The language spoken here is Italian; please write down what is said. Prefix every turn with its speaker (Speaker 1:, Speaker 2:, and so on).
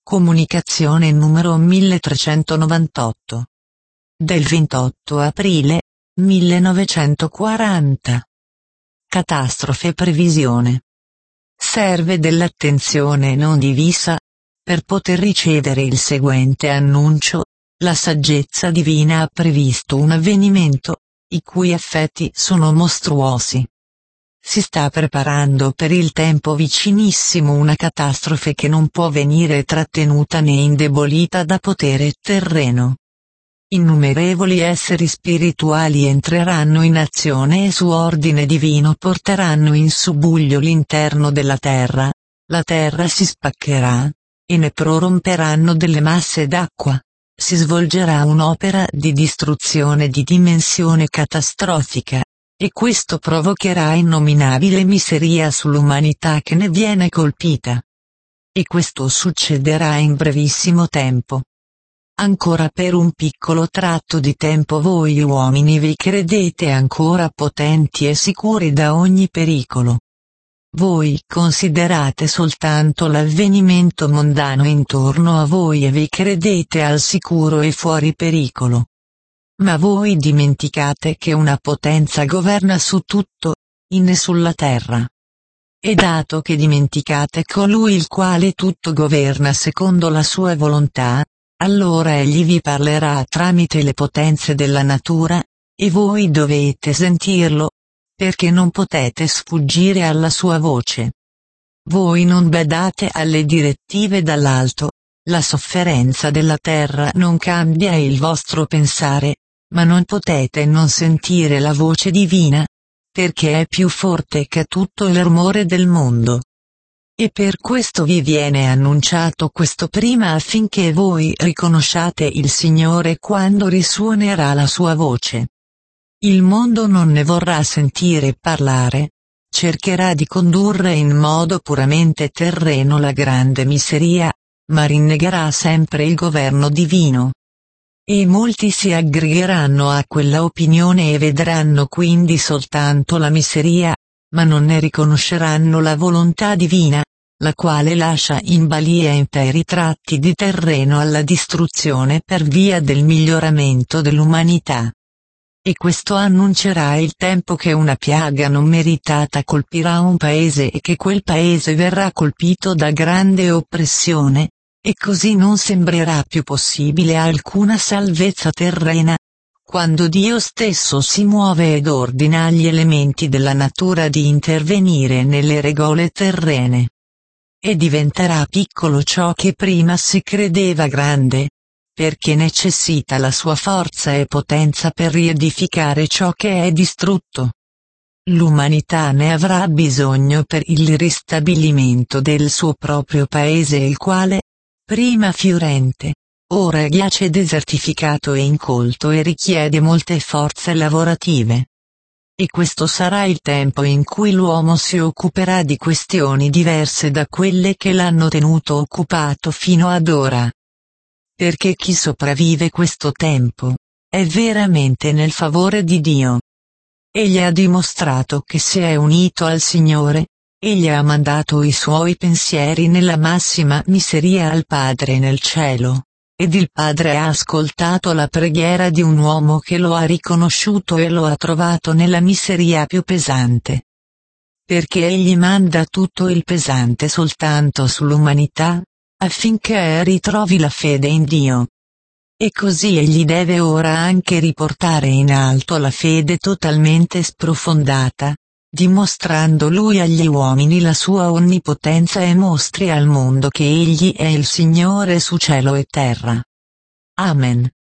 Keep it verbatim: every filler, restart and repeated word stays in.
Speaker 1: Comunicazione numero milletrecentonovantotto. Del ventotto aprile millenovecentoquaranta. Catastrofe previsione. Serve dell'attenzione non divisa, per poter ricevere il seguente annuncio: la saggezza divina ha previsto un avvenimento, i cui effetti sono mostruosi. Si sta preparando per il tempo vicinissimo una catastrofe che non può venire trattenuta né indebolita da potere terreno. Innumerevoli esseri spirituali entreranno in azione e su ordine divino porteranno in subbuglio l'interno della terra, la terra si spaccherà, e ne proromperanno delle masse d'acqua, si svolgerà un'opera di distruzione di dimensione catastrofica. E questo provocherà innominabile miseria sull'umanità che ne viene colpita. E questo succederà in brevissimo tempo. Ancora per un piccolo tratto di tempo voi uomini vi credete ancora potenti e sicuri da ogni pericolo. Voi considerate soltanto l'avvenimento mondano intorno a voi e vi credete al sicuro e fuori pericolo. Ma voi dimenticate che una potenza governa su tutto, in e sulla terra. E dato che dimenticate colui il quale tutto governa secondo la sua volontà, allora egli vi parlerà tramite le potenze della natura, e voi dovete sentirlo, perché non potete sfuggire alla sua voce. Voi non badate alle direttive dall'alto, la sofferenza della terra non cambia il vostro pensare, ma non potete non sentire la voce divina, perché è più forte che tutto il rumore del mondo. E per questo vi viene annunciato questo prima affinché voi riconosciate il Signore quando risuonerà la sua voce. Il mondo non ne vorrà sentire parlare, cercherà di condurre in modo puramente terreno la grande miseria, ma rinnegherà sempre il governo divino. E molti si aggregheranno a quella opinione e vedranno quindi soltanto la miseria, ma non ne riconosceranno la volontà divina, la quale lascia in balia interi tratti di terreno alla distruzione per via del miglioramento dell'umanità. E questo annuncerà il tempo che una piaga non meritata colpirà un paese e che quel paese verrà colpito da grande oppressione. E così non sembrerà più possibile alcuna salvezza terrena, quando Dio stesso si muove ed ordina agli elementi della natura di intervenire nelle regole terrene. E diventerà piccolo ciò che prima si credeva grande, perché necessita la sua forza e potenza per riedificare ciò che è distrutto. L'umanità ne avrà bisogno per il ristabilimento del suo proprio paese, il quale, prima fiorente, ora è ghiaccio desertificato e incolto e richiede molte forze lavorative. E questo sarà il tempo in cui l'uomo si occuperà di questioni diverse da quelle che l'hanno tenuto occupato fino ad ora. Perché chi sopravvive questo tempo, è veramente nel favore di Dio. Egli ha dimostrato che si è unito al Signore. Egli ha mandato i suoi pensieri nella massima miseria al Padre nel cielo, ed il Padre ha ascoltato la preghiera di un uomo che lo ha riconosciuto e lo ha trovato nella miseria più pesante. Perché egli manda tutto il pesante soltanto sull'umanità, affinché ritrovi la fede in Dio. E così egli deve ora anche riportare in alto la fede totalmente sprofondata, dimostrando lui agli uomini la sua onnipotenza e mostri al mondo che egli è il Signore su cielo e terra. Amen.